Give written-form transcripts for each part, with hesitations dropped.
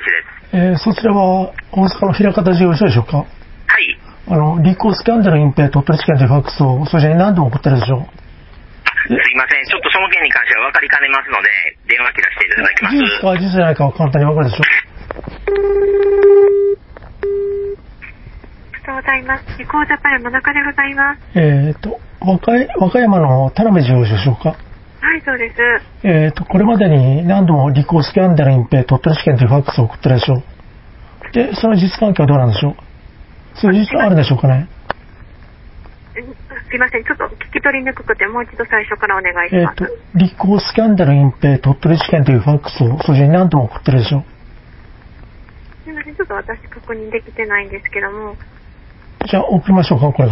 です。 そちらは大阪の枚方事業所でしょうか。 はい。 リコースキャンダル隠蔽鳥取地検というファックスをそちらに何度も送ってるでしょう。 すいません。ちょっとその件に関しては分かりかねますので、電話切らせていただきます。 事実か事実じゃないかは簡単に分かるでしょう。 ありがとうございます。リコージャパンの中でございます。 和歌山の田辺事業所でしょうか。 はい、そうです。 これまでに何度もリコースキャンダル隠蔽鳥取地検というファックスを送ってるでしょう。で、その実関係はどうなんでしょう。そういう実あるんでしょうかね。 すいません。ちょっと聞き取りにくくて、もう一度最初からお願いします。 リコースキャンダル隠蔽鳥取地検というファックスをそちらに何度も送ってるでしょう。 すいません。ちょっと私確認できてないんですけども。 じゃあ送りましょうか、これから。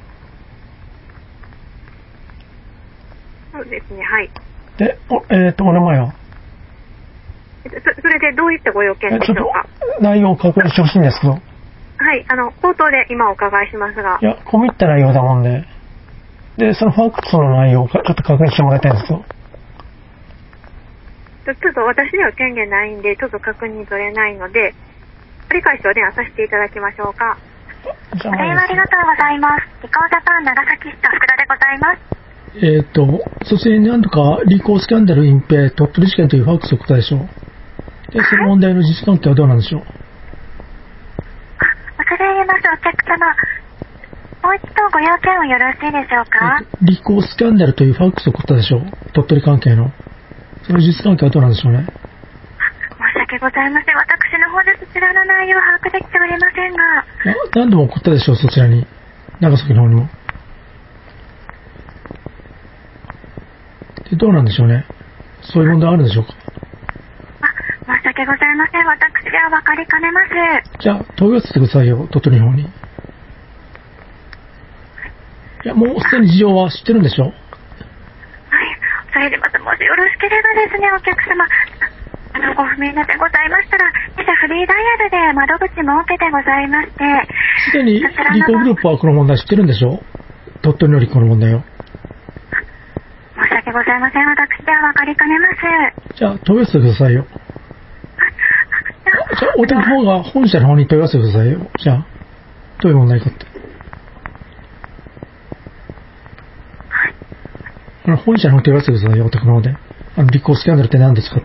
そうですね、はい。 で、お名前はそれでどういったご用件でしょうか。 内容を確認してほしいんですけど。 はい、口頭で今お伺いしますが。 いや、込み入った内容だもんで。で、そのファックスの内容をちょっと確認してもらいたいんですよ。 ちょっと私には権限ないんで、ちょっと確認取れないので、繰り返しお電話させていただきましょうか。 お電話ありがとうございます。リコージャパン長崎市と福田でございます。 そちらに何度かリコースキャンダル隠蔽鳥取地検というファックスを送ったでしょう。で、その問題の実関係はどうなんでしょう。 恐れ入りますお客様。もう一度ご要件をよろしいでしょうか。 リコースキャンダルというファックスを送ったでしょう。鳥取関係の。その実関係はどうなんでしょうね。 申し訳ございません。私の方でそちらの内容を把握できておりませんが。 何度も送ったでしょう、そちらに。長崎の方にも。で、どうなんでしょうね。そういう問題あるんでしょうか。 申し訳ございません。私では分かりかねます。 じゃあ、問い合わせてくださいよ、鳥取の方に。いや、もうすでに事情は知ってるんでしょう。 はい、恐れ入ります。もしよろしければですね、お客様。ご不明なでございましたら、フリーダイヤルで窓口設けてございまして。 すでにリコグループはこの問題知ってるんでしょう。鳥取のリコの問題を。 申し訳ございません。私では分かりかねます。 じゃあ、問い合わせてくださいよ。じゃあ、お手の方が本社の方に問い合わせてくださいよ。じゃあ、どういう問題かって。本社の方に問い合わせてくださいよ、お手の方で。リコースキャンダルって何ですかって。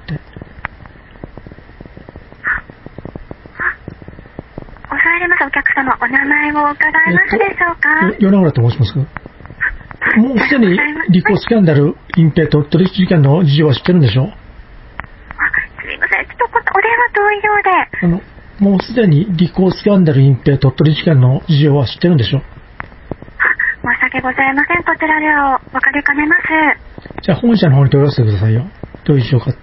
恐れ入ります、お客様。お名前を伺えますでしょうか。 米村と申します。もうすでにリコースキャンダル隠蔽鳥取事件の事情は知ってるんでしょう。 すみません。ちょっとお電話遠いようで。 もうすでにリコースキャンダル隠蔽鳥取事件の事情は知ってるんでしょう。 申し訳ございません。こちらでは分かりかねます。 じゃあ本社の方に問い合わせてくださいよ。どういう事情かって。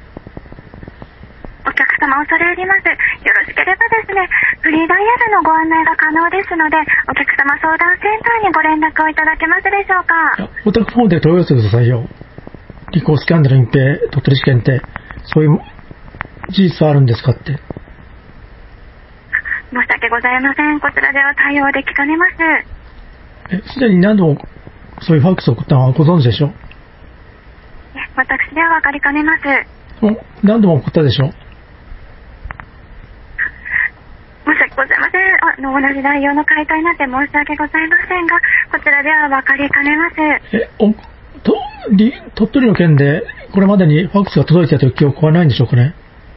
お客様、恐れ入ります。よろしければですね、フリーダイヤルのご案内が可能ですので、お客様相談センターにご連絡をいただけますでしょうか。 お宅の方で問い合わせてくださいよ。リコースキャンダル隠蔽鳥取事件ってそういう事実はあるんですかって。 申し訳ございません。こちらでは対応できかねます。 すでに何度もそういうファックスを送ったのはご存知でしょう。 私では分かりかねます。 もう何度も送ったでしょう。 申し訳ございません。同じ内容の回答になって申し訳ございませんが、こちらでは分かりかねます。 鳥取の件でこれまでにファックスが届いたという記憶はないんでしょうかね。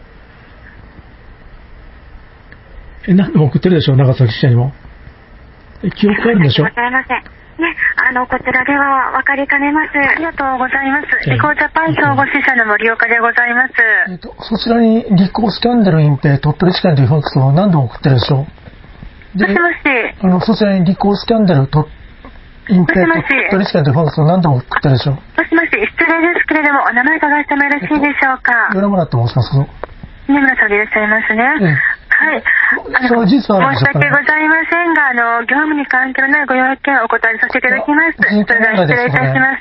何度も送ってるでしょう、長崎支社にも。記憶あるんでしょう。 申し訳ございません。ね、こちらでは分かりかねます。ありがとうございます。リコージャパン総合支社の森岡でございます。 そちらにリコースキャンダル隠蔽鳥取事件というファックスを何度も送ってるでしょう。 もしもし。 そちらにリコースキャンダル隠蔽鳥取事件というファックスを何度も送ってるでしょう。 もしもし、失礼ですけれども、お名前伺ってもよろしいでしょうか。 米村と申しますけど。 米村さんでいらっしゃいますね。はい。 その事実はあるんでしょうかね。 申し訳ございませんが、業務に関係のないご要件をお答えさせていただきます。それでは失礼いたします。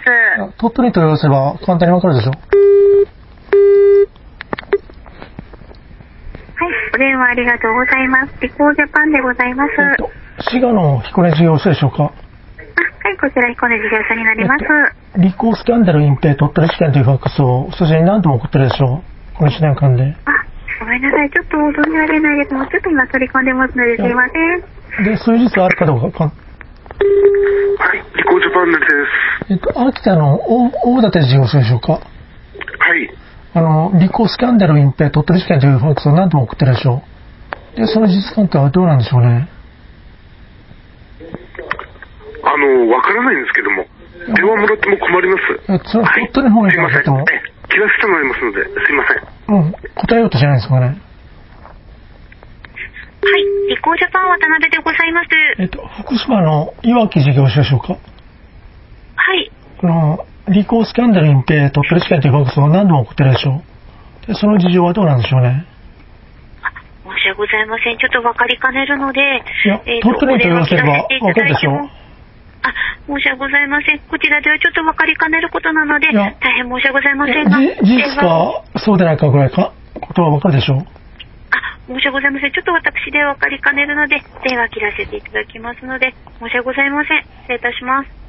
鳥取に問い合わせれば簡単にわかるでしょう。 はい、お電話ありがとうございます。リコージャパンでございます。 滋賀の彦根事業所でしょうか。 はい、こちら彦根事業所になります。 リコースキャンダル隠蔽鳥取事件というファックスをそちらに何度も送ってるでしょう。この1年間で。 あごめんなさい。ちょっと存じ上げないです。もうちょっと今取り込んでますので、すいません。 で、そういう事実あるかどうか。 はい、リコージャパンネルです。 秋田の大館事業所でしょうか。 はい。 リコスキャンダル隠蔽鳥取事件というファックスを何度も送ってるでしょう。で、その事実関係はどうなんでしょうね。 わからないんですけども、電話もらっても困ります。 その鳥取の方にすいません。 ても切らせてもらいますので、すいません。 答えようとしないんですかね。 はい、リコージャパン渡辺でございます。 福島のいわき事業所でしょうか。 はい。 リコースキャンダル隠蔽鳥取事件というファックスを何度も送ってるでしょう。で、その事情はどうなんでしょうね。 申し訳ございません。ちょっと分かりかねるので、 いや、鳥取に問い合わせれば分かるでしょう。 申し訳ございません。こちらではちょっと分かりかねることなので、大変申し訳ございませんが。 事実か、そうでないかぐらいか、ことは分かるでしょう。 申し訳ございません。ちょっと私で分かりかねるので、電話切らせていただきますので、申し訳ございません。失礼いたします。